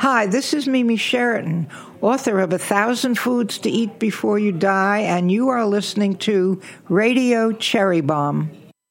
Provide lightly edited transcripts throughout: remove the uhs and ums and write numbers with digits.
Hi, this is Mimi Sheraton, author of 1,000 Foods to Eat Before You Die, and you are listening to Radio Cherry Bomb.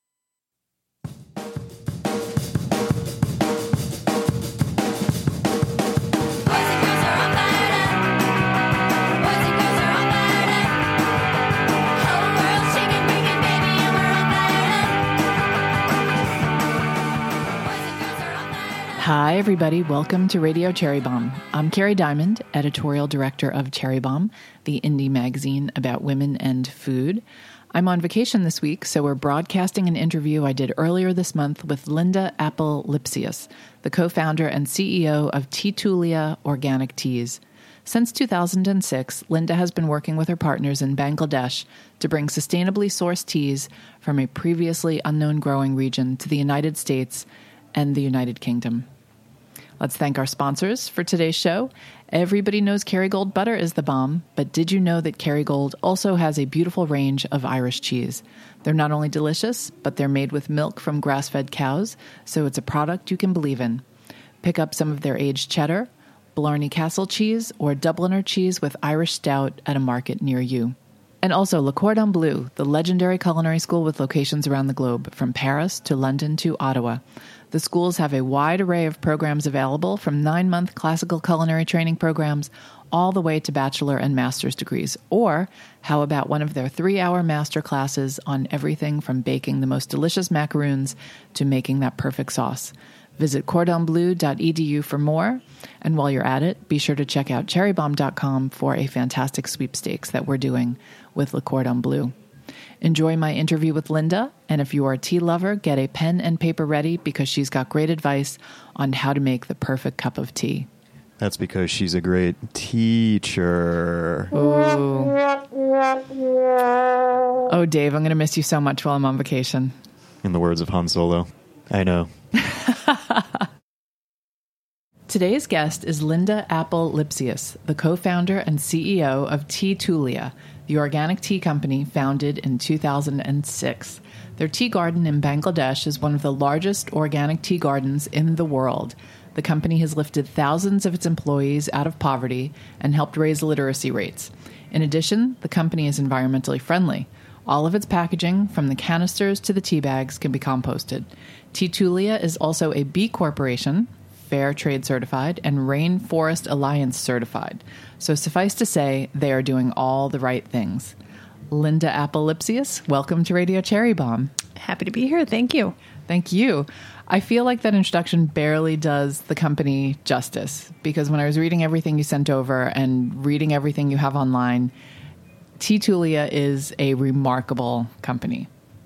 Hi, everybody. Welcome to Radio Cherry Bomb. I'm Carrie Diamond, editorial director of Cherry Bomb, the indie magazine about women and food. I'm on vacation this week, so we're broadcasting an interview I did earlier this month with Linda Apple Lipsius, the co-founder and CEO of Teatulia Organic Teas. Since 2006, Linda has been working with her partners in Bangladesh to bring sustainably sourced teas from a previously unknown growing region to the United States and the United Kingdom. Let's thank our sponsors for today's show. Everybody knows Kerrygold butter is the bomb, but did you know that Kerrygold also has a beautiful range of Irish cheese? They're not only delicious, but they're made with milk from grass-fed cows, so it's a product you can believe in. Pick up some of their aged cheddar, Blarney Castle cheese, or Dubliner cheese with Irish stout at a market near you. And also Le Cordon Bleu, the legendary culinary school with locations around the globe, from Paris to London to Ottawa. The schools have a wide array of programs available, from 9-month classical culinary training programs all the way to bachelor and master's degrees. Or how about one of their 3-hour master classes on everything from baking the most delicious macaroons to making that perfect sauce. Visit cordonbleu.edu for more. And while you're at it, be sure to check out cherrybomb.com for a fantastic sweepstakes that we're doing with Le Cordon Bleu. Enjoy my interview with Linda, and if you are a tea lover, get a pen and paper ready because she's got great advice on how to make the perfect cup of tea. That's because she's a great teacher. Ooh. Oh, Dave, I'm going to miss you so much while I'm on vacation. In the words of Han Solo. I know. Today's guest is Linda Apple Lipsius, the co-founder and CEO of Teatulia, the organic tea company founded in 2006. Their tea garden in Bangladesh is one of the largest organic tea gardens in the world. The company has lifted thousands of its employees out of poverty and helped raise literacy rates. In addition, the company is environmentally friendly. All of its packaging, from the canisters to the tea bags, can be composted. Teatulia is also a B Corporation, Fair Trade certified, and Rainforest Alliance certified. So suffice to say, they are doing all the right things. Linda Apple Lipsius, welcome to Radio Cherry Bomb. Happy to be here. Thank you. Thank you. I feel like that introduction barely does the company justice, because when I was reading everything you sent over and reading everything you have online, Teatulia is a remarkable company.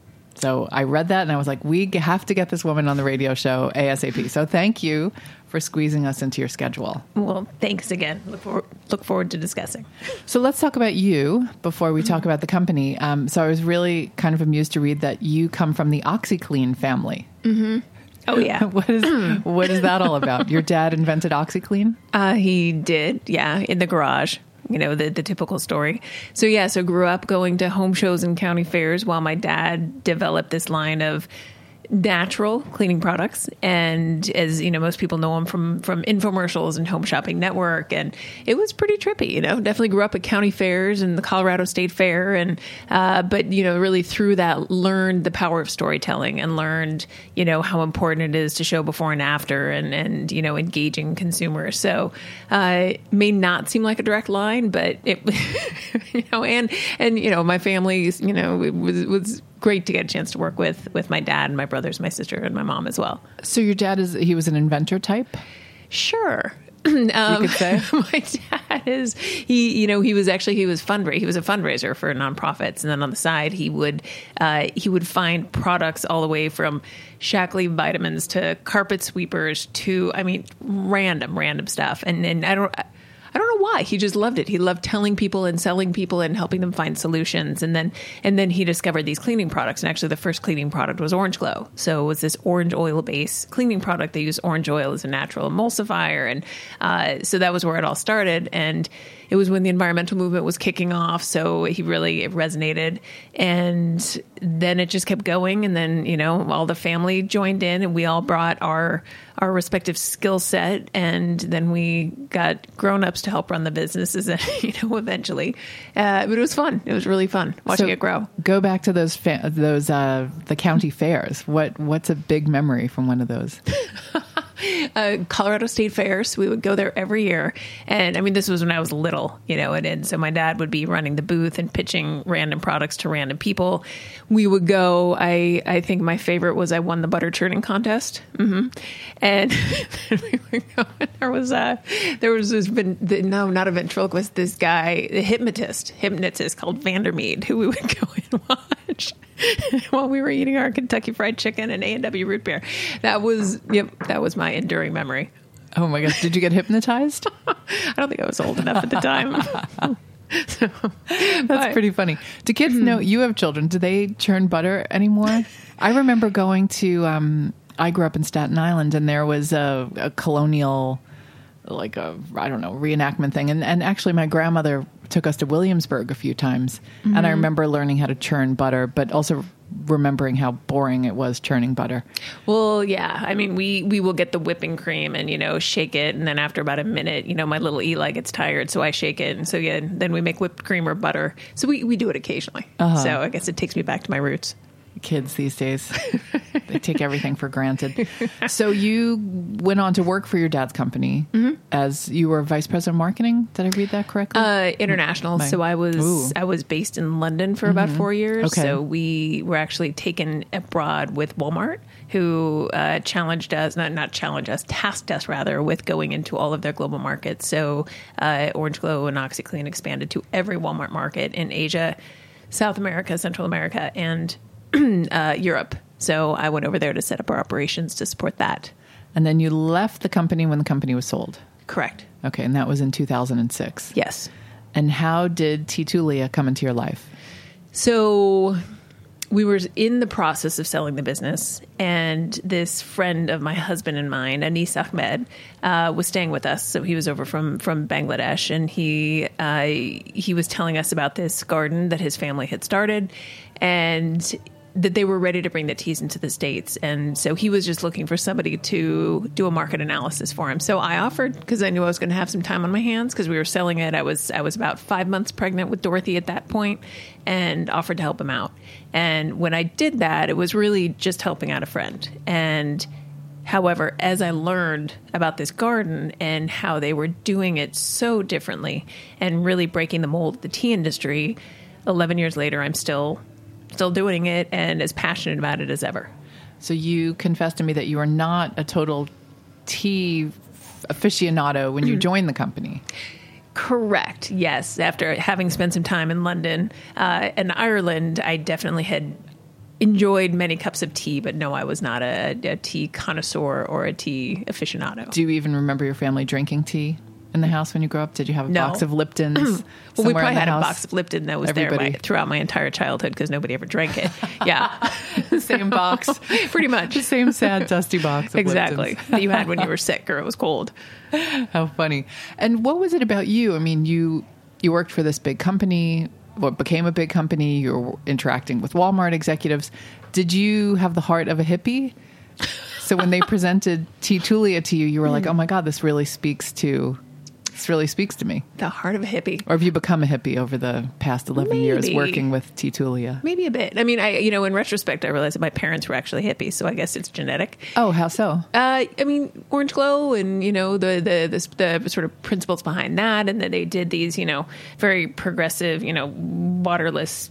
So I read that and I was like, we have to get this woman on the radio show ASAP. So thank you for squeezing us into your schedule. Well, thanks again. Look forward to discussing. So let's talk about you before we talk about the company. So I was really kind of amused to read that you come from the OxiClean family. Mm-hmm. Oh, yeah. What is that all about? Your dad invented OxiClean? He did, yeah, in the garage. You know, the typical story. So grew up going to home shows and county fairs while my dad developed this line of natural cleaning products. And as you know, most people know him from infomercials and Home Shopping Network. And it was pretty trippy, you know, definitely grew up at county fairs and the Colorado State Fair. And, but, you know, really through that learned the power of storytelling and learned, you know, how important it is to show before and after and, you know, engaging consumers. So, it may not seem like a direct line, but it, you know, and, you know, my family, you know, it was great to get a chance to work with my dad and my brothers, my sister, and my mom as well. So your dad he was an inventor type? Sure. You could say? My dad he was a fundraiser for nonprofits. And then on the side, he would find products all the way from Shaklee vitamins to carpet sweepers to, I mean, random stuff. And I don't know why. He just loved it. He loved telling people and selling people and helping them find solutions. And then he discovered these cleaning products. And actually the first cleaning product was Orange Glow. So it was this orange oil based cleaning product. They use orange oil as a natural emulsifier. And so that was where it all started. And it was when the environmental movement was kicking off. So it resonated. And then it just kept going. And then, all the family joined in and we all brought our respective skill set. And then we got grown-ups to help run the businesses, eventually. But it was fun. It was really fun watching it grow. Go back to those the county fairs. What's a big memory from one of those? Colorado State Fairs. We would go there every year. And I mean, this was when I was little, and so my dad would be running the booth and pitching random products to random people. We would go, I think my favorite was I won the butter churning contest. Mm-hmm. And we would go, and there was not a ventriloquist, this guy, a hypnotist called Vandermeed, who we would go and watch while we were eating our Kentucky Fried Chicken and A&W root beer. That was my enduring memory. Oh my gosh. Did you get hypnotized? I don't think I was old enough at the time. That's pretty funny. Do kids know you have children? Do they churn butter anymore? I remember going to, I grew up in Staten Island and there was a colonial, reenactment thing. And actually my grandmother took us to Williamsburg a few times. Mm-hmm. And I remember learning how to churn butter, but also remembering how boring it was churning butter. Well, yeah. I mean, we will get the whipping cream and, shake it. And then after about a minute, my little Eli gets tired. So I shake it. And so, then we make whipped cream or butter. So we do it occasionally. Uh-huh. So I guess it takes me back to my roots. Kids these days, they take everything for granted. So you went on to work for your dad's company as you were vice president of marketing. Did I read that correctly? International. So I was based in London for about 4 years. Okay. So we were actually taken abroad with Walmart, who tasked us rather with going into all of their global markets. So Orange Glow and OxyClean expanded to every Walmart market in Asia, South America, Central America, and Europe. So I went over there to set up our operations to support that. And then you left the company when the company was sold? Correct. Okay, and that was in 2006? Yes. And how did T2Lia come into your life? So we were in the process of selling the business, and this friend of my husband and mine, Anis Ahmed, was staying with us. So he was over from Bangladesh, and he was telling us about this garden that his family had started, and that they were ready to bring the teas into the States. And so he was just looking for somebody to do a market analysis for him. So I offered, because I knew I was going to have some time on my hands because we were selling it. I was about 5 months pregnant with Dorothy at that point, and offered to help him out. And when I did that, it was really just helping out a friend. And however, as I learned about this garden and how they were doing it so differently and really breaking the mold of the tea industry, 11 years later, I'm still doing it and as passionate about it as ever. So you confessed to me that you are not a total tea aficionado when you joined the company. Correct. Yes. After having spent some time in London and Ireland, I definitely had enjoyed many cups of tea, but no, I was not a tea connoisseur or a tea aficionado. Do you even remember your family drinking tea in the house when you grew up? Did you have a box of Liptons? Well, we probably had a box of Lipton that was there throughout my entire childhood because nobody ever drank it. Yeah. Same box. Pretty much. The same sad, dusty box of exactly. Liptons. That you had when you were sick or it was cold. How funny. And what was it about you? I mean, you worked for this big company, what became a big company. You were interacting with Walmart executives. Did you have the heart of a hippie? So when they presented T2Lia to you, you were like, oh my God, this really speaks to me. The heart of a hippie. Or have you become a hippie over the past 11 years working with T2Lia? Maybe a bit. I mean, in retrospect, I realized that my parents were actually hippies, so I guess it's genetic. Oh, how so? I mean, Orange Glow and, the sort of principles behind that, and that they did these, very progressive, waterless,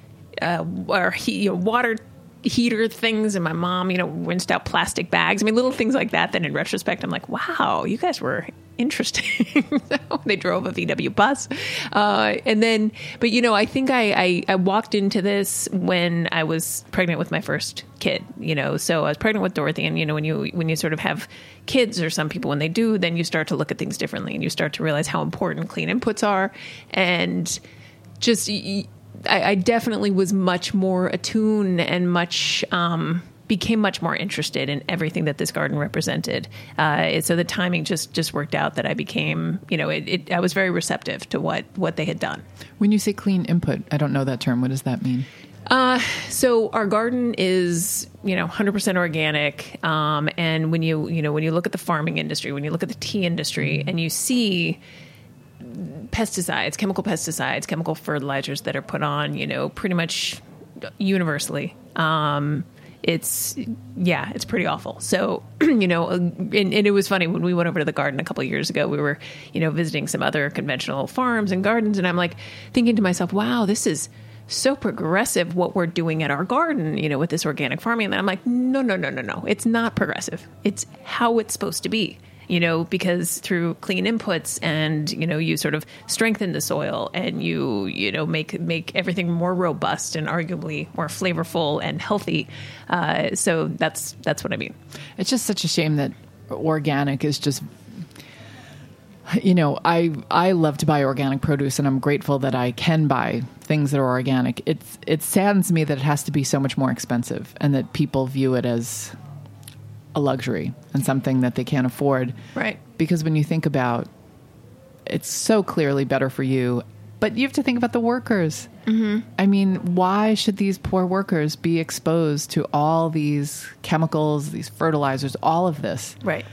water heater things, and my mom, rinsed out plastic bags. I mean, little things like that. Then in retrospect, I'm like, wow, you guys were interesting. They drove a VW bus. I think I walked into this when I was pregnant with my first kid, so I was pregnant with Dorothy. And, when you sort of have kids, or some people, when they do, then you start to look at things differently and you start to realize how important clean inputs are. And just, I definitely was much more attuned and became much more interested in everything that this garden represented. So the timing just worked out that I became, I was very receptive to what they had done. When you say clean input, I don't know that term. What does that mean? So our garden is, 100% organic. And when you look at the farming industry, when you look at the tea industry, and you see pesticides, chemical fertilizers that are put on, pretty much universally, it's pretty awful. So, and it was funny when we went over to the garden a couple of years ago, we were, visiting some other conventional farms and gardens. And I'm like thinking to myself, wow, this is so progressive what we're doing at our garden, with this organic farming. And then I'm like, no. It's not progressive. It's how it's supposed to be, because through clean inputs and, you sort of strengthen the soil and you make everything more robust and arguably more flavorful and healthy. So that's what I mean. It's just such a shame that organic is just, I love to buy organic produce, and I'm grateful that I can buy things that are organic. It saddens me that it has to be so much more expensive and that people view it as a luxury and something that they can't afford. Right. Because when you think about it's so clearly better for you, but you have to think about the workers. Mm-hmm. I mean, why should these poor workers be exposed to all these chemicals, these fertilizers, all of this? Right.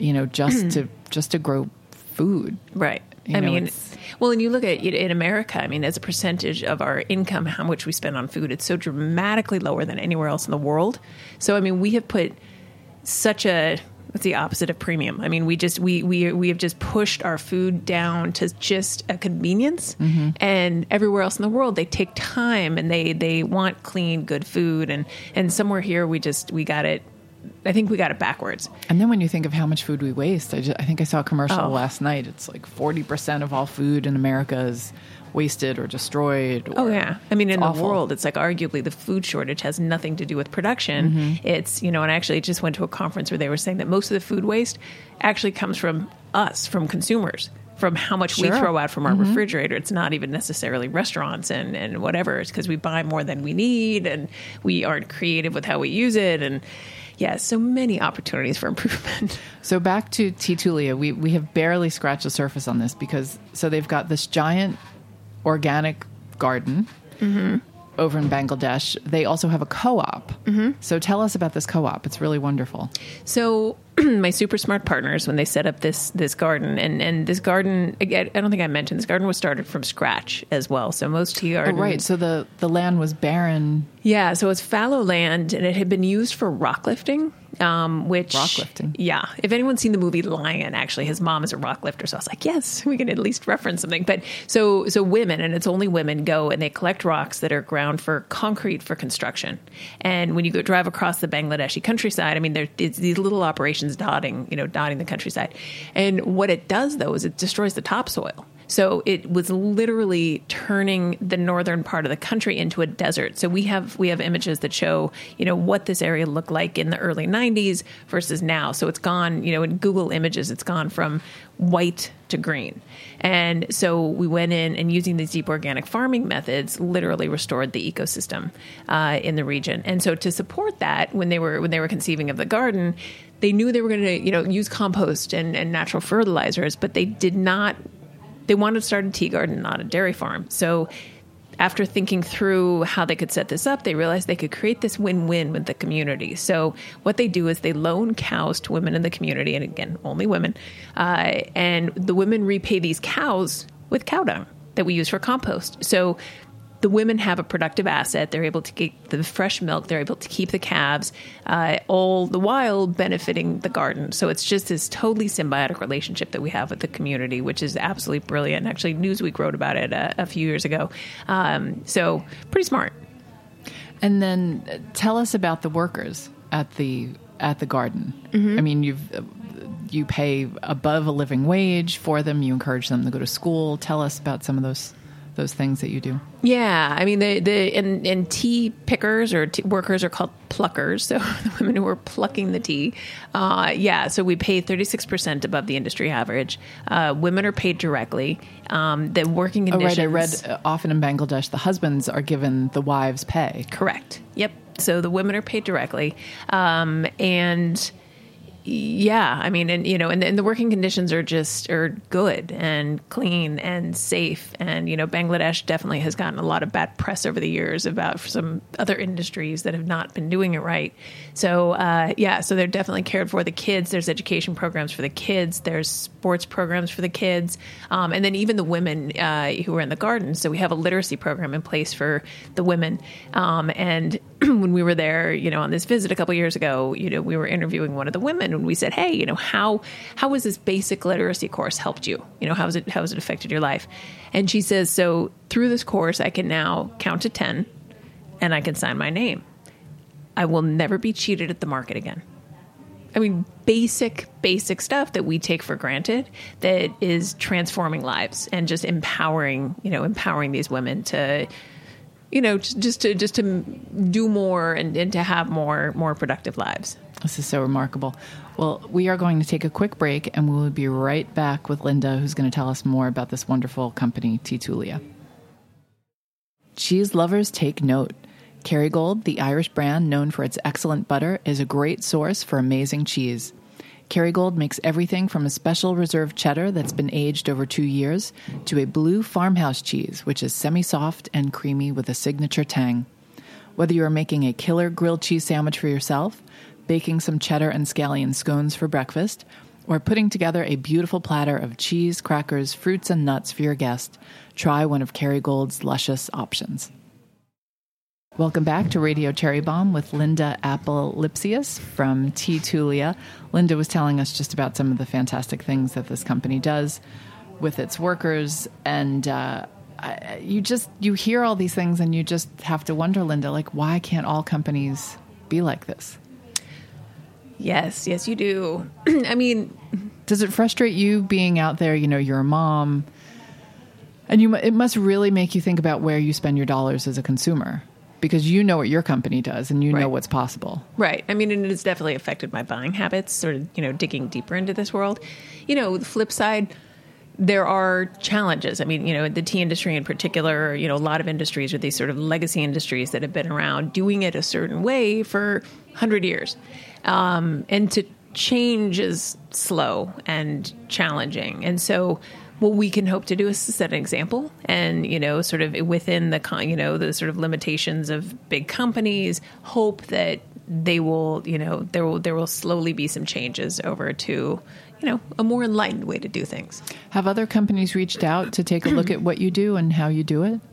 Just to grow food. Right. And you look at in America, as a percentage of our income, how much we spend on food, it's so dramatically lower than anywhere else in the world. So, we have put such what's the opposite of premium? We have just pushed our food down to just a convenience. Mm-hmm. And everywhere else in the world, they take time and they want clean, good food. And somewhere here, we got it. I think we got it backwards. And then when you think of how much food we waste, I think I saw a commercial last night. It's like 40% of all food in America is wasted or destroyed. In the world, it's like arguably the food shortage has nothing to do with production. Mm-hmm. It's, and I actually just went to a conference where they were saying that most of the food waste actually comes from us, from consumers, from how much we throw out from our mm-hmm. refrigerator. It's not even necessarily restaurants and whatever. It's because we buy more than we need and we aren't creative with how we use it. And so many opportunities for improvement. So back to Titulia, we have barely scratched the surface on this because they've got this giant organic garden mm-hmm. over in Bangladesh. They also have a co-op. Mm-hmm. So tell us about this co-op. It's really wonderful. So my super smart partners, when they set up this garden, and this garden, again, I don't think I mentioned, this garden was started from scratch as well. So most tea gardens... Oh, right. So the land was barren. Yeah. So it's fallow land, and it had been used for rock lifting. Rock lifting. Yeah. If anyone's seen the movie Lion, actually, his mom is a rock lifter. So I was like, yes, we can at least reference something. But so women, and it's only women, go and they collect rocks that are ground for concrete for construction. And when you go drive across the Bangladeshi countryside, there's these little operations dotting the countryside. And what it does, though, is it destroys the topsoil. So it was literally turning the northern part of the country into a desert. So we have images that show, what this area looked like in the early 90s versus now. So it's gone, in Google Images, it's gone from white to green. And so we went in and using these deep organic farming methods literally restored the ecosystem in the region. And so to support that, when they were conceiving of the garden, they knew they were going to, use compost and natural fertilizers, but they wanted to start a tea garden, not a dairy farm. So after thinking through how they could set this up, they realized they could create this win-win with the community. So what they do is they loan cows to women in the community, and again, only women, and the women repay these cows with cow dung that we use for compost. So the women have a productive asset. They're able to get the fresh milk. They're able to keep the calves, all the while benefiting the garden. So it's just this totally symbiotic relationship that we have with the community, which is absolutely brilliant. Actually, Newsweek wrote about it a few years ago. So pretty smart. And then tell us about the workers at the garden. Mm-hmm. You pay above a living wage for them. You encourage them to go to school. Tell us about some of those things that you do. Yeah. The tea pickers or tea workers are called pluckers. So the women who are plucking the tea. So we pay 36% above the industry average. Women are paid directly. The working conditions. Oh, right. I read often in Bangladesh, the husbands are given the wives' pay. Correct. Yep. So the women are paid directly. And Yeah, I mean, and the working conditions are good and clean and safe. And, Bangladesh definitely has gotten a lot of bad press over the years about some other industries that have not been doing it right. So, so they're definitely cared for the kids. There's education programs for the kids. There's sports programs for the kids. And then even the women who are in the garden. So we have a literacy program in place for the women. And when we were there, on this visit a couple years ago, we were interviewing one of the women, and we said, "Hey, how has this basic literacy course helped you? How has it affected your life?" And she says, "So through this course, I can now count to 10, and I can sign my name. I will never be cheated at the market again." I mean, basic stuff that we take for granted that is transforming lives and just empowering these women to. Just to do more and to have more productive lives. This is so remarkable. Well, we are going to take a quick break, and we will be right back with Linda, who's going to tell us more about this wonderful company, T-Tulia. Cheese lovers take note. Kerrygold, the Irish brand known for its excellent butter, is a great source for amazing cheese. Kerrygold makes everything from a special reserve cheddar that's been aged over 2 years to a blue farmhouse cheese, which is semi-soft and creamy with a signature tang. Whether you are making a killer grilled cheese sandwich for yourself, baking some cheddar and scallion scones for breakfast, or putting together a beautiful platter of cheese, crackers, fruits, and nuts for your guest, try one of Kerrygold's luscious options. Welcome back to Radio Cherry Bomb with Linda Apple-Lipsius from T-Tulia. Linda was telling us just about some of the fantastic things that this company does with its workers. And you hear all these things and you just have to wonder, Linda, why can't all companies be like this? Yes, you do. I mean, does it frustrate you being out there? You're a mom, and it must really make you think about where you spend your dollars as a consumer. Because you know what your company does and you know what's possible. Right. I mean, and it has definitely affected my buying habits, sort of, digging deeper into this world. The flip side, there are challenges. I mean, the tea industry in particular, a lot of industries are these sort of legacy industries that have been around doing it a certain way for 100 years. And to change is slow and challenging. And so what we can hope to do is to set an example and, sort of within the sort of limitations of big companies, hope that they will, there will slowly be some changes over to, a more enlightened way to do things. Have other companies reached out to take a look at what you do and how you do it?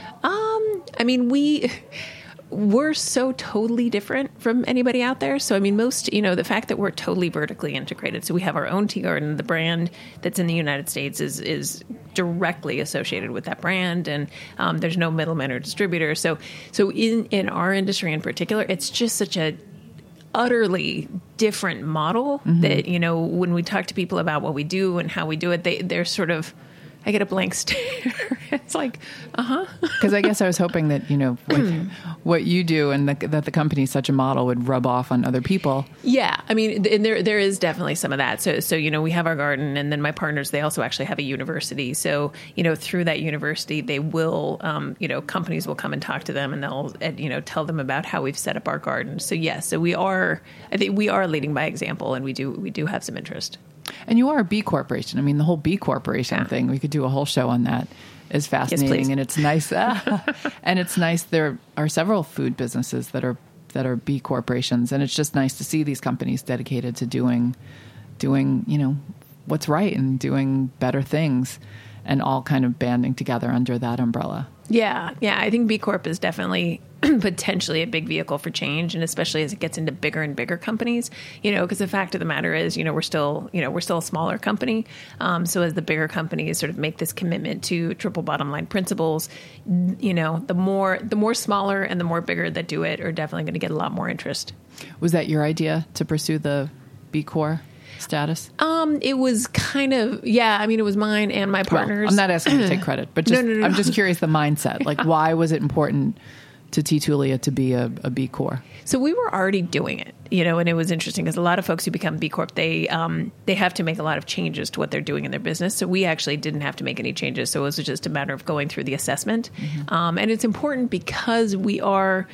I mean, we're so totally different from anybody out there. So, I mean, the fact that we're totally vertically integrated. So we have our own tea garden. The brand that's in the United States is directly associated with that brand. And there's no middleman or distributor. So in our industry in particular, it's just such a utterly different model that, when we talk to people about what we do and how we do it, they're sort of, I get a blank stare. It's like, Because I guess I was hoping that, what you do and that the company is such a model would rub off on other people. Yeah. I mean, and there is definitely some of that. So, we have our garden, and then my partners, they also actually have a university. So, through that university, they will, companies will come and talk to them, and they'll, tell them about how we've set up our garden. So, yes, so I think we are leading by example, and we do have some interest. And you are a B Corporation. I mean, the whole B Corporation thing, we could do a whole show on that. Is fascinating. Yes, and it's nice. And it's nice. There are several food businesses that are B corporations, and it's just nice to see these companies dedicated to doing what's right and doing better things, and all kind of banding together under that umbrella. Yeah. I think B Corp is definitely potentially a big vehicle for change, and especially as it gets into bigger and bigger companies, because the fact of the matter is, we're still a smaller company. So as the bigger companies sort of make this commitment to triple bottom line principles, the more smaller and the more bigger that do it are definitely going to get a lot more interest. Was that your idea to pursue the B Corp status? It was kind of, I mean, it was mine and my partners. Well, I'm not asking you to take credit, but just, no. I'm just curious the mindset. Why was it important to T-Tulia to be a B Corp? So we were already doing it, and it was interesting because a lot of folks who become B Corp, they have to make a lot of changes to what they're doing in their business. So we actually didn't have to make any changes. So it was just a matter of going through the assessment. And it's important because we are,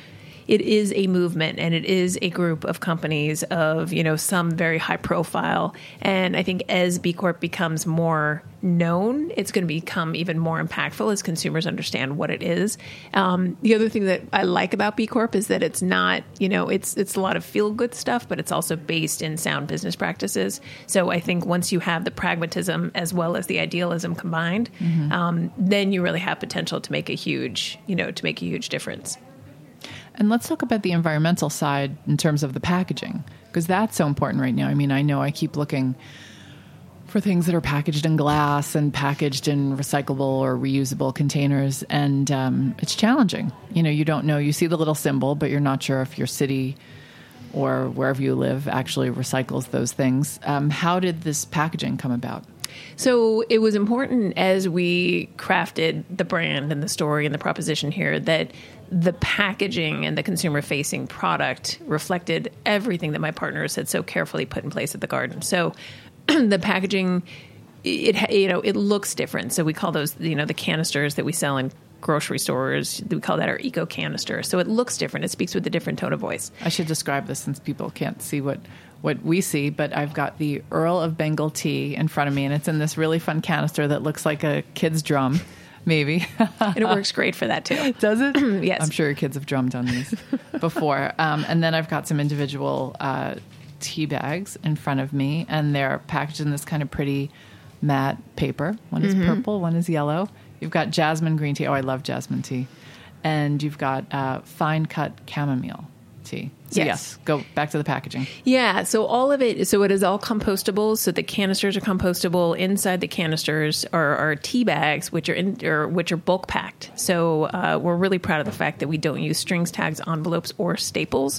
it is a movement, and it is a group of companies of, some very high profile. And I think as B Corp becomes more known, it's going to become even more impactful as consumers understand what it is. The other thing that I like about B Corp is that it's not, it's a lot of feel good stuff, but it's also based in sound business practices. So I think once you have the pragmatism as well as the idealism combined, then you really have potential to make a huge difference. And let's talk about the environmental side in terms of the packaging, because that's so important right now. I mean, I know I keep looking for things that are packaged in glass and packaged in recyclable or reusable containers, and it's challenging. You don't know. You see the little symbol, but you're not sure if your city or wherever you live actually recycles those things. How did this packaging come about? So it was important as we crafted the brand and the story and the proposition here that the packaging and the consumer-facing product reflected everything that my partners had so carefully put in place at the garden. So the packaging, it looks different. So we call those, the canisters that we sell in grocery stores, we call that our eco canister. So it looks different. It speaks with a different tone of voice. I should describe this since people can't see what we see, but I've got the Earl of Bengal tea in front of me, and it's in this really fun canister that looks like a kid's drum, maybe. And it works great for that, too. Does it? Yes. I'm sure your kids have drummed on these before. And then I've got some individual tea bags in front of me, and they're packaged in this kind of pretty matte paper. One is purple, one is yellow. You've got jasmine green tea. Oh, I love jasmine tea. And you've got fine cut chamomile tea. So yes, go back to the packaging. Yeah, so all of it, so it is all compostable. So the canisters are compostable. Inside the canisters are tea bags, which are bulk packed. So we're really proud of the fact that we don't use strings, tags, envelopes, or staples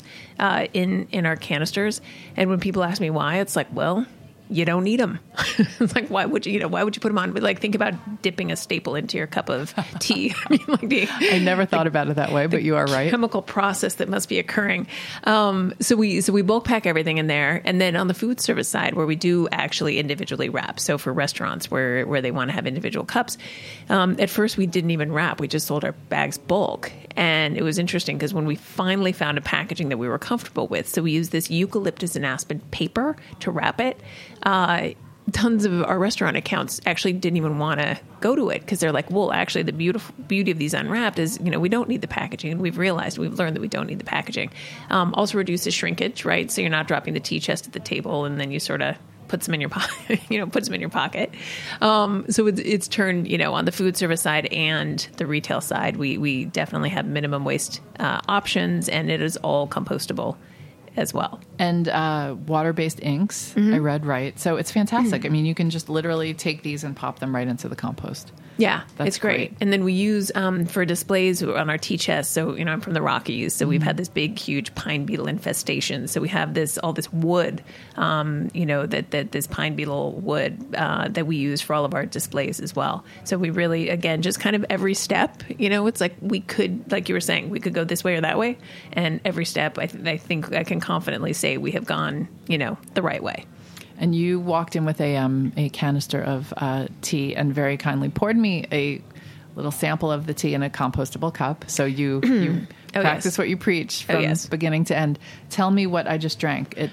in our canisters. And when people ask me why, it's like, well, you don't need them. It's like, why would you put them on? But like, think about dipping a staple into your cup of tea. I never thought about it that way, but you are right. Chemical process that must be occurring. So we bulk pack everything in there. And then on the food service side, where we do actually individually wrap. So for restaurants where they want to have individual cups, at first we didn't even wrap. We just sold our bags bulk. And it was interesting because when we finally found a packaging that we were comfortable with, so we used this eucalyptus and aspen paper to wrap it. Tons of our restaurant accounts actually didn't even want to go to it because they're like, well, actually the beauty of these unwrapped is, we don't need the packaging. And we've learned that we don't need the packaging. Also reduces shrinkage, right? So you're not dropping the tea chest at the table and then you sort of put some in your pocket, So it's turned, on the food service side and the retail side, we definitely have minimum waste options, and it is all compostable as well. And water-based inks, I read right. So it's fantastic. I mean, you can just literally take these and pop them right into the compost. Yeah, it's great. And then we use for displays on our tea chest. So, I'm from the Rockies, so we've had this big, huge pine beetle infestation. So we have all this wood, that this pine beetle wood that we use for all of our displays as well. So we really, again, just kind of every step, it's like we could, like you were saying, we could go this way or that way. And every step, I think I can confidently say we have gone, the right way. And you walked in with a canister of tea and very kindly poured me a little sample of the tea in a compostable cup. So you practice what you preach from beginning to end. Tell me what I just drank. It,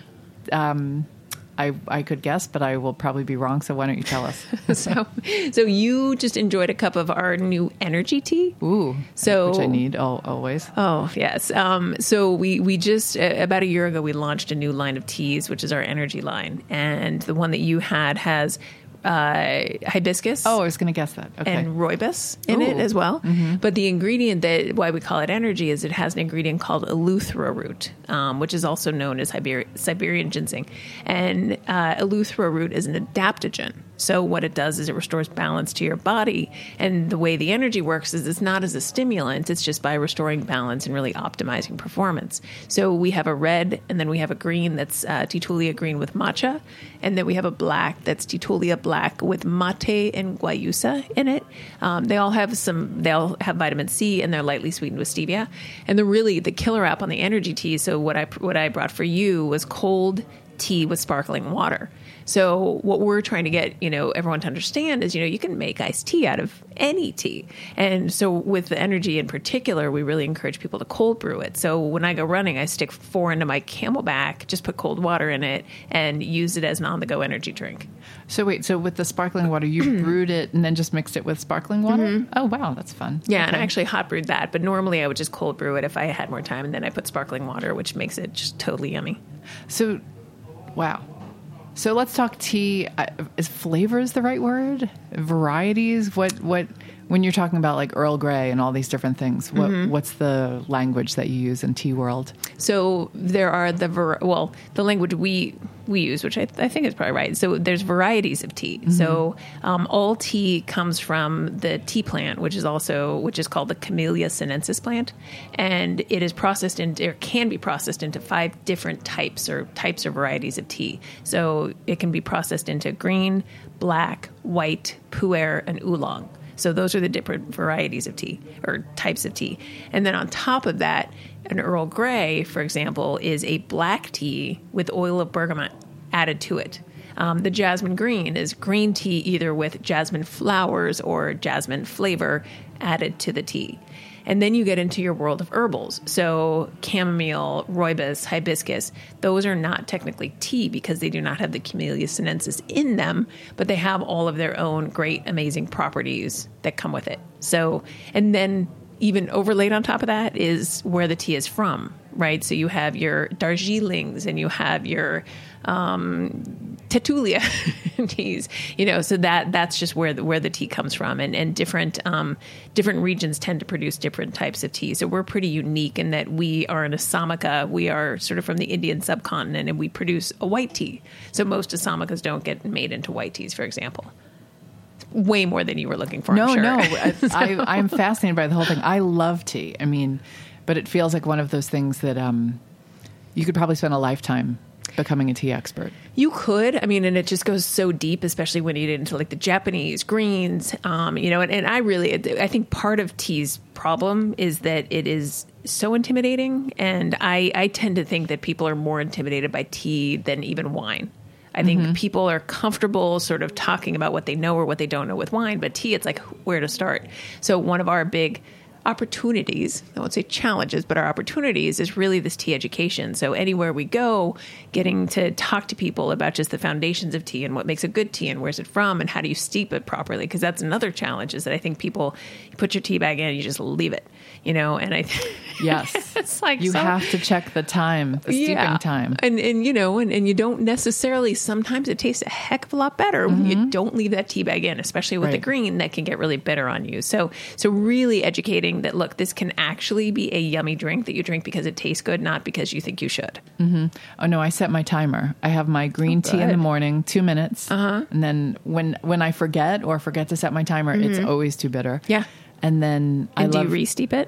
I could guess, but I will probably be wrong. So why don't you tell us? So you just enjoyed a cup of our new energy tea. Ooh, which I need always. Oh, yes. So we just, about a year ago, we launched a new line of teas, which is our energy line. And the one that you had has hibiscus. Oh, I was going to guess that. Okay. And rooibos in it as well. Mm-hmm. But the ingredient why we call it energy is it has an ingredient called eleuthero root, which is also known as Siberian ginseng. And eleuthero root is an adaptogen. So what it does is it restores balance to your body. And the way the energy works is it's not as a stimulant. It's just by restoring balance and really optimizing performance. So we have a red, and then we have a green that's Titulia green with matcha. And then we have a black that's Titulia black with mate and guayusa in it. They all have vitamin C, and they're lightly sweetened with stevia. And the killer app on the energy tea, so what I brought for you was cold tea with sparkling water. So what we're trying to get, everyone to understand is, you can make iced tea out of any tea. And so with the energy in particular, we really encourage people to cold brew it. So when I go running, I stick 4 into my Camelback, just put cold water in it and use it as an on-the-go energy drink. So wait, so with the sparkling water, you brewed it and then just mixed it with sparkling water? Oh, wow, that's fun. Yeah, and I actually hot brewed that. But normally I would just cold brew it if I had more time. And then I put sparkling water, which makes it just totally yummy. So, wow. So let's talk tea. Is flavors the right word? Varieties? What? When you're talking about like Earl Grey and all these different things, what's the language that you use in tea world? So there are the language we use, which I think is probably right. So there's varieties of tea. So all tea comes from the tea plant, which is called the Camellia sinensis plant, and it is processed can be processed into 5 different types or varieties of tea. So it can be processed into green, black, white, pu'er, and oolong. So those are the different varieties of tea or types of tea. And then on top of that, an Earl Grey, for example, is a black tea with oil of bergamot added to it. The jasmine green is green tea either with jasmine flowers or jasmine flavor added to the tea. And then you get into your world of herbals. So chamomile, rooibos, hibiscus, those are not technically tea because they do not have the Camellia sinensis in them, but they have all of their own great, amazing properties that come with it. So, and then even overlaid on top of that is where the tea is from, right? So you have your Darjeelings and you have your Tetulia teas, so that's just where the tea comes from, and different regions tend to produce different types of tea. So we're pretty unique in that we are an Assamica. We are sort of from the Indian subcontinent, and we produce a white tea. So most Assamicas don't get made into white teas, for example. Way more than you were looking for. No, I'm sure. I'm fascinated by the whole thing. I love tea. I mean, but it feels like one of those things that you could probably spend a lifetime becoming a tea expert. You could. I mean, and it just goes so deep, especially when you get into like the Japanese greens, and I think part of tea's problem is that it is so intimidating. And I tend to think that people are more intimidated by tea than even wine. I think people are comfortable sort of talking about what they know or what they don't know with wine, but tea, it's like where to start. So one of our big opportunities, I won't say challenges, but our opportunities is really this tea education. So anywhere we go, getting to talk to people about just the foundations of tea and what makes a good tea and where's it from and how do you steep it properly? Because that's another challenge is that I think people, you put your tea bag in and you just leave it, and I yes, it's like you have to check the time, the steeping time. And you don't necessarily, sometimes it tastes a heck of a lot better when you don't leave that tea bag in, especially with the green that can get really bitter on you. So really educating that, look, this can actually be a yummy drink that you drink because it tastes good, not because you think you should. Oh no, I set my timer. I have my green tea in the morning, 2 minutes. And then when I forget to set my timer, it's always too bitter. Yeah. And then do you re-steep it?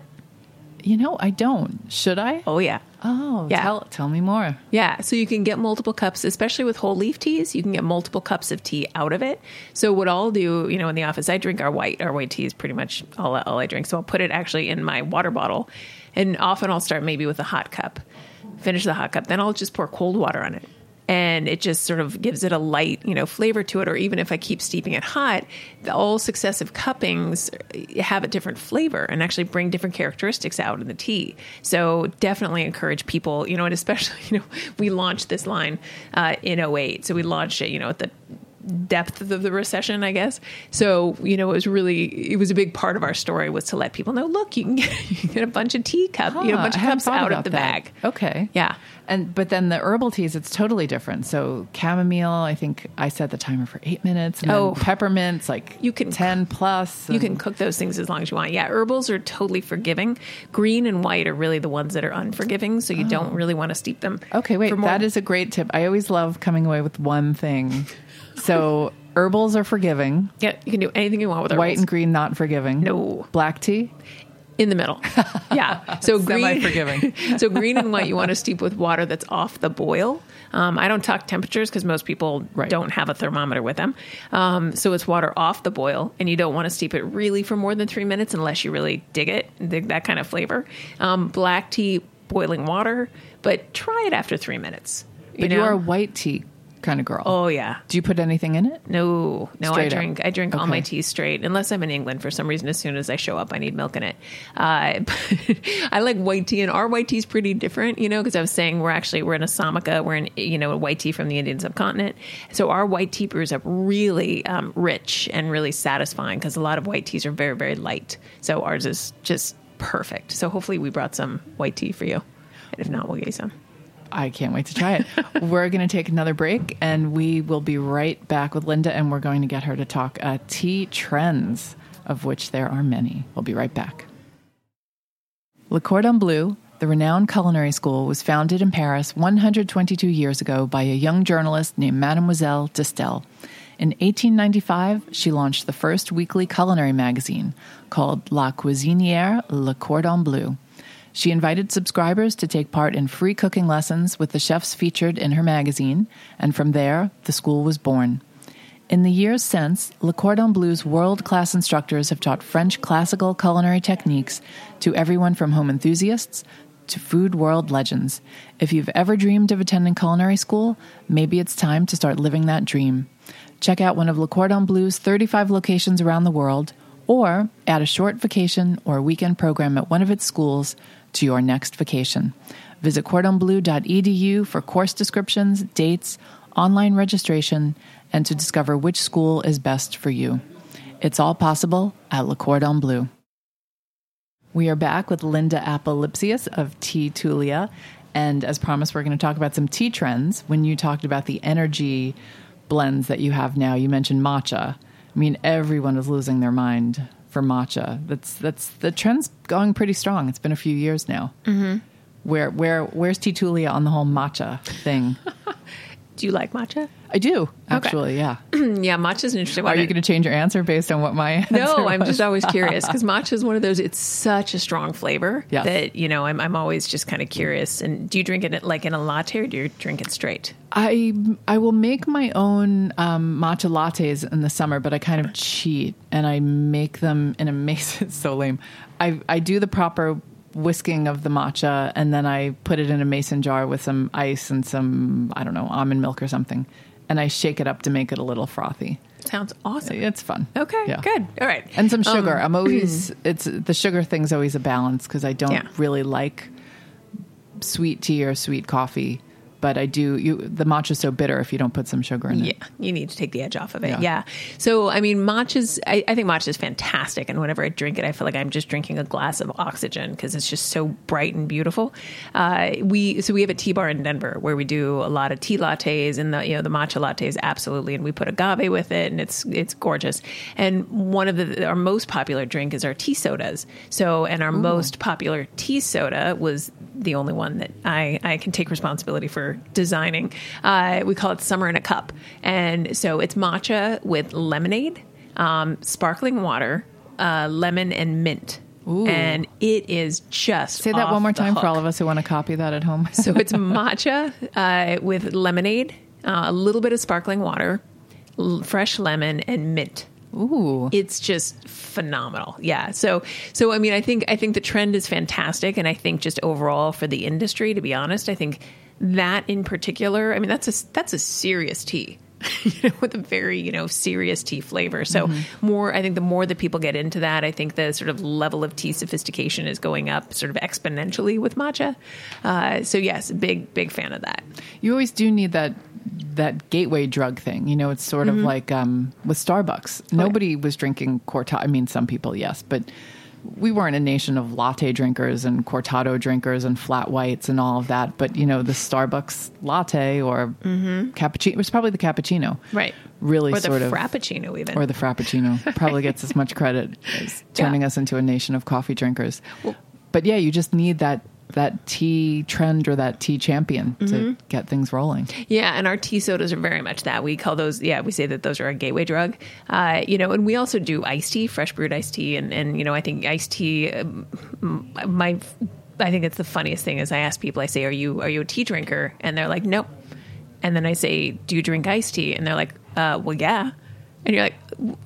I don't. Should I? Oh, yeah. Oh, yeah. Tell me more. Yeah. So you can get multiple cups, especially with whole leaf teas, you can get multiple cups of tea out of it. So what I'll do, in the office, I drink our white tea is pretty much all I drink. So I'll put it actually in my water bottle, and often I'll start maybe with a hot cup, finish the hot cup. Then I'll just pour cold water on it. And it just sort of gives it a light, flavor to it. Or even if I keep steeping it hot, all successive cuppings have a different flavor and actually bring different characteristics out in the tea. So definitely encourage people, and especially, we launched this line in 2008. So we launched it, at the depth of the recession, I guess. So, it was a big part of our story was to let people know, look, you can get a bunch of tea cups, a bunch of cups out of the bag. Okay. Yeah. But then the herbal teas, it's totally different. So chamomile, I think I set the timer for 8 minutes. And then peppermint's like you can 10 plus. You can cook those things as long as you want. Yeah, herbals are totally forgiving. Green and white are really the ones that are unforgiving. So you don't really want to steep them. Okay, wait, that is a great tip. I always love coming away with one thing. So herbals are forgiving. Yeah, you can do anything you want with herbals. White and green, not forgiving. No. Black tea? In the middle. Yeah. So semi-forgiving. So green and white, you want to steep with water that's off the boil. I don't talk temperatures because most people don't have a thermometer with them. So it's water off the boil, and you don't want to steep it really for more than 3 minutes unless you really dig that kind of flavor. Black tea, boiling water, but try it after 3 minutes. But you are a white tea kind of girl. Oh, yeah. Do you put anything in it? No, Straight I drink all my Okay. tea straight, unless I'm in England for some reason. As soon as I show up, I need milk in it. But I like white tea, and our white tea is pretty different, because I was saying we're in Assamica, we're in, a white tea from the Indian subcontinent. So our white tea brews up really rich and really satisfying, because a lot of white teas are very, very light. So ours is just perfect. So hopefully we brought some white tea for you. And if not, we'll get you some. I can't wait to try it. We're going to take another break, and we will be right back with Linda, and we're going to get her to talk tea trends, of which there are many. We'll be right back. Le Cordon Bleu, the renowned culinary school, was founded in Paris 122 years ago by a young journalist named Mademoiselle Distel. In 1895, she launched the first weekly culinary magazine called La Cuisinière Le Cordon Bleu. She invited subscribers to take part in free cooking lessons with the chefs featured in her magazine, and from there, the school was born. In the years since, Le Cordon Bleu's world-class instructors have taught French classical culinary techniques to everyone from home enthusiasts to food world legends. If you've ever dreamed of attending culinary school, maybe it's time to start living that dream. Check out one of Le Cordon Bleu's 35 locations around the world, or add a short vacation or weekend program at one of its schools to your next vacation. Visit cordonbleu.edu for course descriptions, dates, online registration, and to discover which school is best for you. It's all possible at Le Cordon Bleu. We are back with Linda Apolipsius of Teatulia, and as promised, we're going to talk about some tea trends. When you talked about the energy blends that you have now, you mentioned matcha. I mean, everyone is losing their mind for matcha. That's the trend's going pretty strong. It's been a few years now. Mm-hmm. Where's Teatulia on the whole matcha thing? Do you like matcha? I do, actually, yeah. Yeah, matcha's an interesting one. Are you going to change your answer based on what my answer No, I'm was? just always curious, because matcha is one of those, it's such a strong flavor Yes. that, I'm always just kind of curious. And do you drink it like in a latte, or do you drink it straight? I will make my own matcha lattes in the summer, but I kind of cheat, and I make them in a mason. It's so lame. I do the proper whisking of the matcha, and then I put it in a mason jar with some ice and some, I don't know, almond milk or something, and I shake it up to make it a little frothy. Sounds awesome. It's fun. Okay, Yeah. good. All right. And some sugar. I'm always, the sugar thing's always a balance, because I don't really like sweet tea or sweet coffee. But I do, the matcha's so bitter if you don't put some sugar in it. Yeah, you need to take the edge off of it. Yeah. Yeah. So, I mean, I think matcha is fantastic. And whenever I drink it, I feel like I'm just drinking a glass of oxygen, because it's just so bright and beautiful. We have a tea bar in Denver where we do a lot of tea lattes, and the matcha lattes, absolutely. And we put agave with it, and it's gorgeous. And one of our most popular drink is our tea sodas. So, and our most popular tea soda was the only one that I can take responsibility for designing. We call it Summer in a Cup. And so it's matcha with lemonade, sparkling water, lemon, and mint. Ooh. And it is just Say that one more time hook. for all of us who want to copy that at home. So it's matcha with lemonade, a little bit of sparkling water, fresh lemon, and mint. Ooh. It's just phenomenal. Yeah. So I mean, I think the trend is fantastic, and I think just overall for the industry, to be honest, I think that in particular, I mean, that's a serious tea. With a very, serious tea flavor. So I think the more that people get into that, I think the sort of level of tea sophistication is going up sort of exponentially with matcha. So yes, big fan of that. You always do need that gateway drug thing. It's sort of like with Starbucks. Nobody was drinking cortado. I mean, some people, yes, but we weren't a nation of latte drinkers and cortado drinkers and flat whites and all of that. But, the Starbucks latte or cappuccino, it was probably the cappuccino. Right. Really or the sort of. Frappuccino even. Or the Frappuccino. Probably gets as much credit as turning us into a nation of coffee drinkers. But yeah, you just need that tea trend or that tea champion to get things rolling. Yeah, and our tea sodas are very much that. We call those, we say that those are a gateway drug. And we also do iced tea, fresh brewed iced tea. And I think iced tea, I think it's the funniest thing is I ask people, I say, are you a tea drinker? And they're like, nope. And then I say, do you drink iced tea? And they're like, well, yeah. And you're like,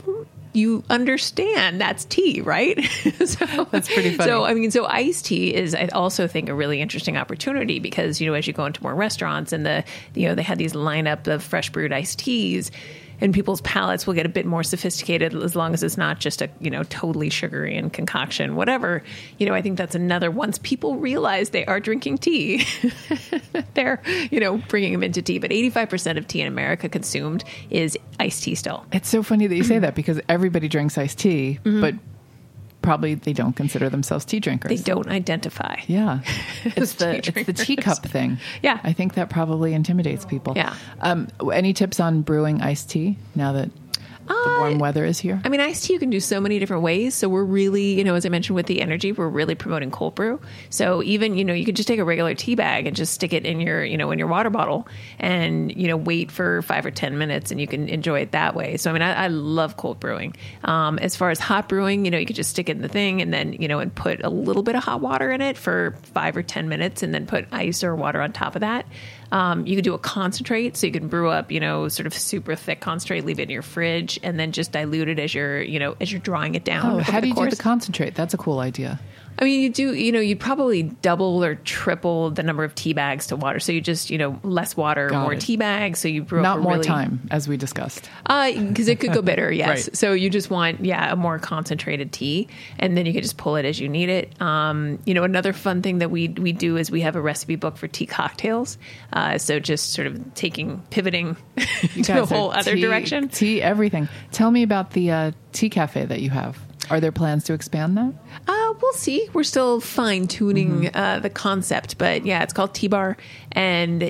you understand that's tea, right? So That's pretty funny. So, I mean, so iced tea is, I also think, a really interesting opportunity because, as you go into more restaurants and they have these lineup of fresh brewed iced teas, and people's palates will get a bit more sophisticated as long as it's not just a, totally sugary and concoction, whatever. I think that's another, once people realize they are drinking tea, they're, bringing them into tea. But 85% of tea in America consumed is iced tea still. It's so funny that you say that because everybody drinks iced tea, but probably they don't consider themselves tea drinkers. They don't identify. Yeah. It's the drinkers. teacup thing. Yeah. I think that probably intimidates people. Yeah. Any tips on brewing iced tea now that the warm weather is here? I mean, iced tea you can do so many different ways. So we're really, as I mentioned with the energy, we're really promoting cold brew. So even, you could just take a regular tea bag and just stick it in your, in your water bottle and, wait for 5 or 10 minutes and you can enjoy it that way. So, I mean, I love cold brewing. As far as hot brewing, you could just stick it in the thing and then, and put a little bit of hot water in it for 5 or 10 minutes and then put ice or water on top of that. You could do a concentrate, so you can brew up, sort of super thick concentrate, leave it in your fridge, and then just dilute it as you're drawing it down. Oh, how do you do the concentrate? That's a cool idea. I mean, you do, you'd probably double or triple the number of tea bags to water. So you just, less water, more tea bags. So you brew Not up more time, as we discussed. Because it could go bitter, yes. Right. So you just want, a more concentrated tea, and then you can just pull it as you need it. Another fun thing that we do is we have a recipe book for tea cocktails. So just sort of pivoting to a whole other direction. Tea, everything. Tell me about the tea cafe that you have. Are there plans to expand that? We'll see. We're still fine tuning the concept, but yeah, it's called Tea Bar, and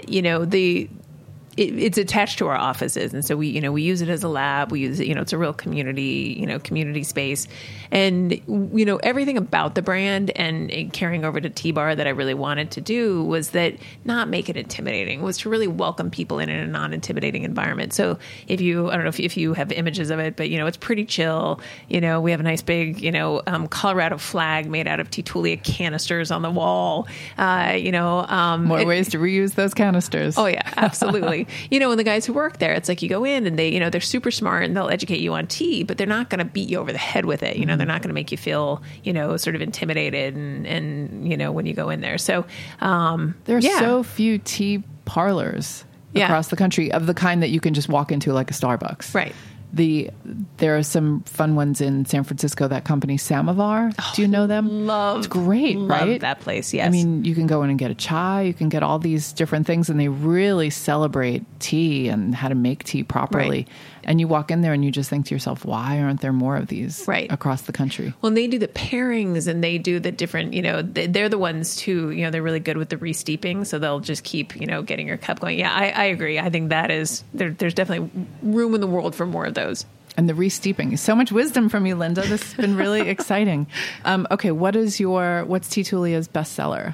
it's attached to our offices, and so we use it as a lab. We use it, it's a real community space, and everything about the brand and carrying over to Tea Bar that I really wanted to do was that not make it intimidating, was to really welcome people in a non-intimidating environment. So I don't know if you have images of it, but it's pretty chill. We have a nice big Colorado flag made out of Titulia canisters on the wall. More ways to reuse those canisters. Oh yeah, absolutely. And the guys who work there, it's like you go in and they, they're super smart and they'll educate you on tea, but they're not going to beat you over the head with it. They're not going to make you feel, sort of intimidated and when you go in there. So, there are so few tea parlors across the country of the kind that you can just walk into like a Starbucks. Right. There are some fun ones in San Francisco, that company Samovar. Do you know them? It's great, right? Love that place, yes. I mean, you can go in and get a chai, you can get all these different things, and they really celebrate tea and how to make tea properly. Right. And you walk in there and you just think to yourself, why aren't there more of these across the country? Well, and they do the pairings and they do the different, they're the ones too, they're really good with the re-steeping. So they'll just keep, getting your cup going. Yeah, I agree. I think that is, there's definitely room in the world for more of those. And the re-steeping. So much wisdom from you, Linda. This has been really exciting. Okay, what's Titulia's bestseller?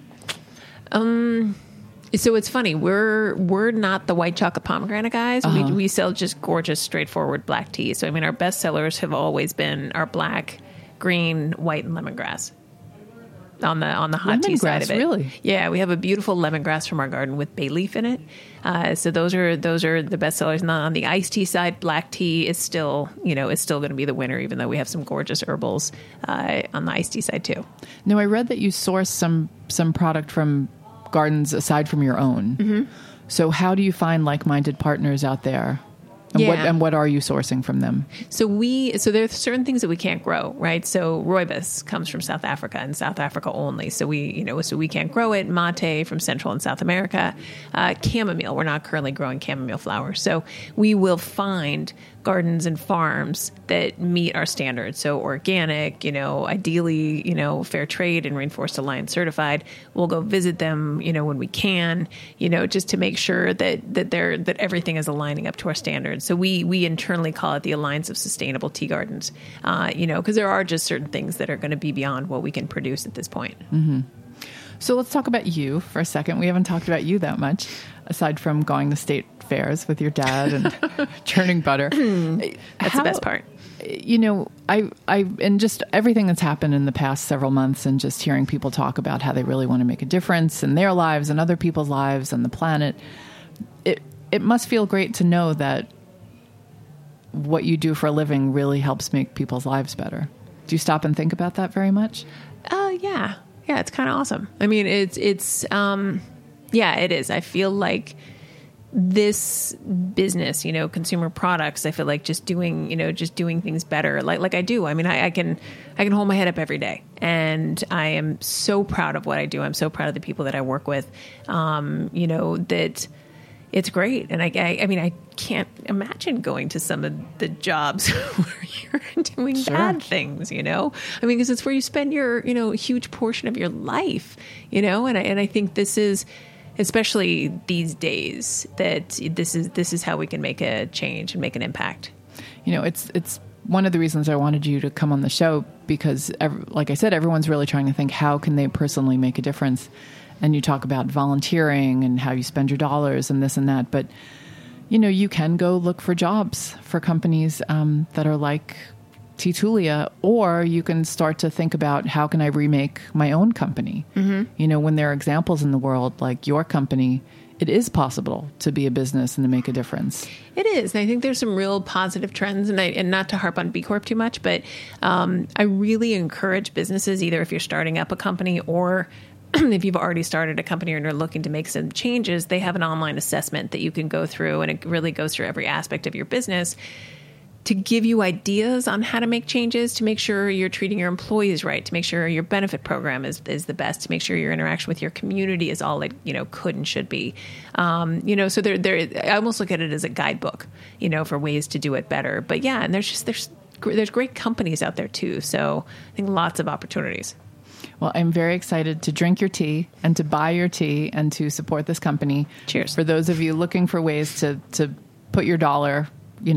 So it's funny. We're not the white chocolate pomegranate guys. We sell just gorgeous, straightforward black tea. So I mean, our best sellers have always been our black, green, white, and lemongrass. On the hot tea side of it. Really? Yeah, we have a beautiful lemongrass from our garden with bay leaf in it. So those are the best sellers. And on the iced tea side, black tea is still going to be the winner, even though we have some gorgeous herbals on the iced tea side too. No, I read that you source some product from gardens aside from your own. Mm-hmm. So how do you find like-minded partners out there? And what are you sourcing from them? So there are certain things that we can't grow, right? So rooibos comes from South Africa and South Africa only. So we can't grow it. Mate from Central and South America. Chamomile, we're not currently growing chamomile flowers. So we will find gardens and farms that meet our standards. So organic, ideally, fair trade and Rainforest Alliance certified. We'll go visit them, when we can, just to make sure that everything is aligning up to our standards. So we internally call it the Alliance of Sustainable Tea Gardens, because there are just certain things that are going to be beyond what we can produce at this point. Mm-hmm. So let's talk about you for a second. We haven't talked about you that much, aside from going to state fairs with your dad and churning butter. That's the best part. I and just everything that's happened in the past several months and just hearing people talk about how they really want to make a difference in their lives and other people's lives and the planet, it must feel great to know that what you do for a living really helps make people's lives better. Do you stop and think about that very much? Yeah. Yeah, it's kind of awesome. I mean, it is. I feel like this business, consumer products, I feel like just doing things better, like I do. I mean, I can hold my head up every day, and I am so proud of what I do. I'm so proud of the people that I work with, that it's great. And I mean, I can't imagine going to some of the jobs where you're doing bad things, I mean, because it's where you spend your, a huge portion of your life, and I think this is, especially these days, that this is how we can make a change and make an impact. It's one of the reasons I wanted you to come on the show, because like I said, everyone's really trying to think, how can they personally make a difference? And you talk about volunteering and how you spend your dollars and this and that. But, you can go look for jobs for companies that are like Titulia, or you can start to think about, how can I remake my own company? Mm-hmm. When there are examples in the world like your company, it is possible to be a business and to make a difference. It is. And I think there's some real positive trends, and not to harp on B Corp too much, but I really encourage businesses, either if you're starting up a company or if you've already started a company and you're looking to make some changes, they have an online assessment that you can go through, and it really goes through every aspect of your business to give you ideas on how to make changes, to make sure you're treating your employees right, to make sure your benefit program is the best, to make sure your interaction with your community is all it could and should be. So I almost look at it as a guidebook, for ways to do it better. But yeah, and there's great companies out there too. So I think lots of opportunities. Well, I'm very excited to drink your tea and to buy your tea and to support this company. Cheers. For those of you looking for ways to put your dollar,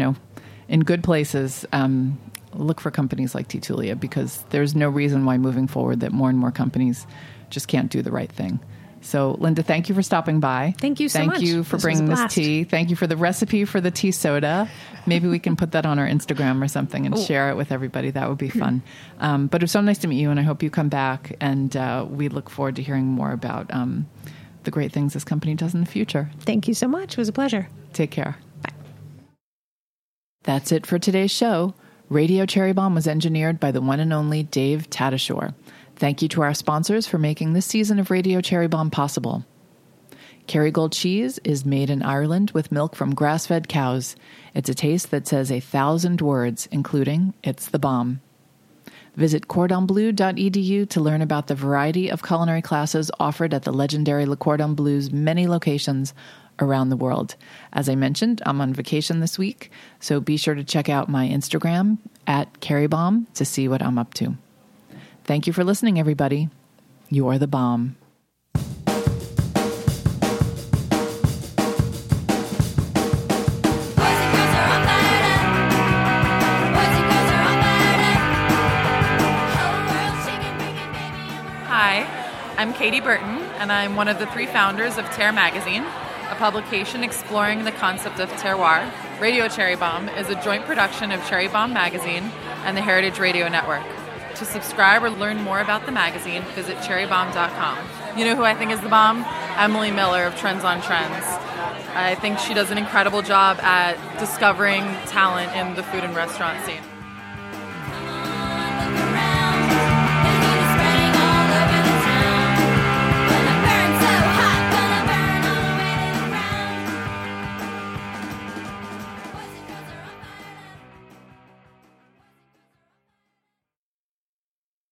in good places, look for companies like Titulia, because there's no reason why moving forward that more and more companies just can't do the right thing. So, Linda, thank you for stopping by. Thank you so much. Thank you for bringing this tea. Thank you for the recipe for the tea soda. Maybe we can put that on our Instagram or something and share it with everybody. That would be fun. But it was so nice to meet you, and I hope you come back. And we look forward to hearing more about the great things this company does in the future. Thank you so much. It was a pleasure. Take care. Bye. That's it for today's show. Radio Cherry Bomb was engineered by the one and only Dave Tatasciore. Thank you to our sponsors for making this season of Radio Cherry Bomb possible. Kerrygold cheese is made in Ireland with milk from grass-fed cows. It's a taste that says 1,000 words, including, "It's the bomb." Visit cordonbleu.edu to learn about the variety of culinary classes offered at the legendary Le Cordon Bleu's many locations around the world. As I mentioned, I'm on vacation this week, so be sure to check out my Instagram @CarrieBomb to see what I'm up to. Thank you for listening, everybody. You are the bomb. Hi, I'm Katie Burton, and I'm one of the 3 founders of Terre Magazine, a publication exploring the concept of terroir. Radio Cherry Bomb is a joint production of Cherry Bomb Magazine and the Heritage Radio Network. To subscribe or learn more about the magazine, visit cherrybomb.com. You know who I think is the bomb? Emily Miller of Trends on Trends. I think she does an incredible job at discovering talent in the food and restaurant scene.